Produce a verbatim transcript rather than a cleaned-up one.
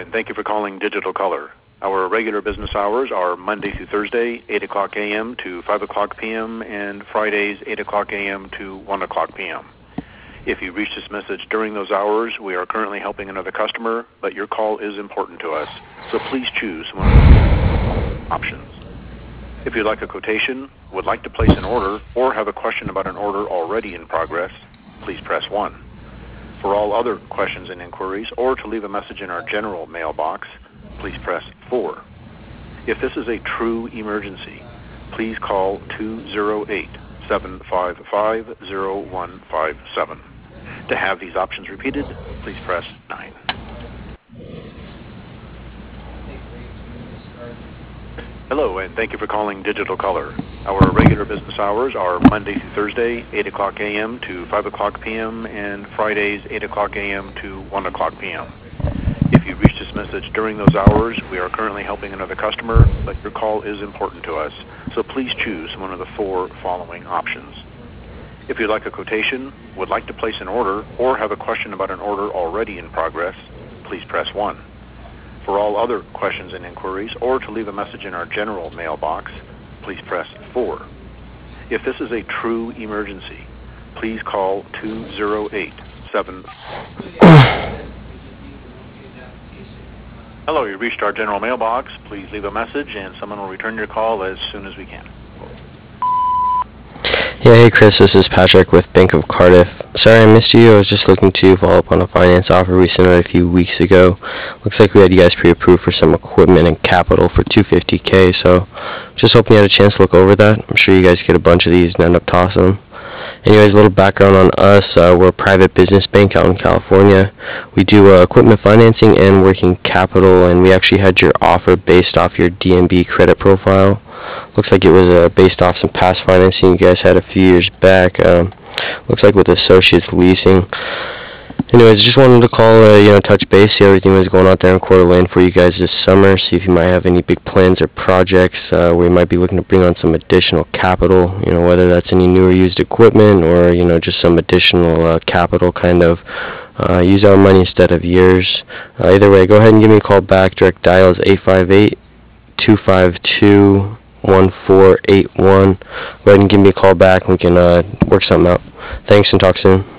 and thank you for calling Digital Color. Our regular business hours are Monday through Thursday, eight o'clock a m to five o'clock p m, and Fridays, eight o'clock a m to one o'clock p m If you reach this message during those hours, we are currently helping another customer, but your call is important to us, so please choose one of the options. If you'd like a quotation, would like to place an order, or have a question about an order already in progress, please press one. For all other questions and inquiries, or to leave a message in our general mailbox, please press four. If this is a true emergency, please call two zero eight, seven five five, zero one five seven. To have these options repeated, please press nine. Hello, and thank you for calling Digital Color. Our regular business hours are Monday through Thursday, eight o'clock a m to five o'clock p m, and Fridays, eight o'clock a m to one o'clock p m If you reach this message during those hours, we are currently helping another customer, but your call is important to us, so please choose one of the four following options. If you'd like a quotation, would like to place an order, or have a question about an order already in progress, please press one. For all other questions and inquiries, or to leave a message in our general mailbox, please press four. If this is a true emergency, please call two zero eight, seven... Hello, you reached our general mailbox. Please leave a message, and someone will return your call as soon as we can. Yeah, hey Chris, this is Patrick with Bank of Cardiff. Sorry I missed you. I was just looking to follow up on a finance offer we sent out a few weeks ago. Looks like we had you guys pre-approved for some equipment and capital for two hundred fifty K, so just hoping you had a chance to look over that. I'm sure you guys get a bunch of these and end up tossing them. Anyways, a little background on us. Uh, we're a private business bank out in California. We do uh, equipment financing and working capital, and we actually had your offer based off your D N B credit profile. Looks like it was uh, based off some past financing you guys had a few years back. Um, looks like with Associates Leasing. Anyways, just wanted to call, uh, you know, touch base, see how everything was going out there in Coeur d'Alene for you guys this summer, see if you might have any big plans or projects uh, where you might be looking to bring on some additional capital, you know, whether that's any new or used equipment or, you know, just some additional uh, capital kind of. Uh, use our money instead of yours. Uh, either way, go ahead and give me a call back. Direct dial is eight five eight, two five two, one four eight one. Go ahead and give me a call back and we can uh, work something out. Thanks and talk soon.